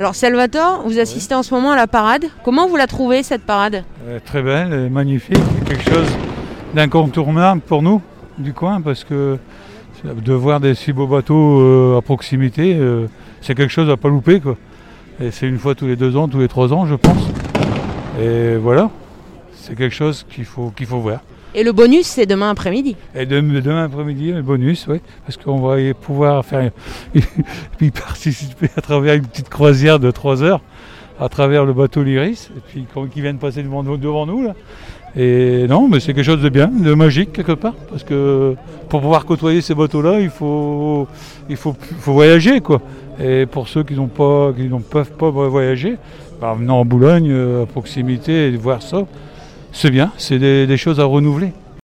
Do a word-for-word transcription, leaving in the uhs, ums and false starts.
Alors Salvatore, vous assistez oui. en ce moment à la parade. Comment vous la trouvez cette parade ? euh, Très belle, et magnifique, quelque chose d'incontournable pour nous du coin parce que de voir des si beaux bateaux euh, à proximité, euh, c'est quelque chose à pas louper quoi. Et c'est une fois tous les deux ans, tous les trois ans je pense. Et voilà, c'est quelque chose qu'il faut, qu'il faut voir. Et le bonus, c'est demain après-midi. Et de, demain après-midi, le bonus, oui, parce qu'on va y pouvoir faire y participer à travers une petite croisière de trois heures, à travers le bateau l'Iris, et puis qui viennent passer devant, devant nous là. Et non, mais c'est quelque chose de bien, de magique quelque part, parce que pour pouvoir côtoyer ces bateaux-là, il faut, il faut, faut voyager quoi. Et pour ceux qui n'ont pas, qui ne peuvent pas voyager, bah, venant en Boulogne, à proximité, et voir ça. C'est bien, c'est des, des choses à renouveler.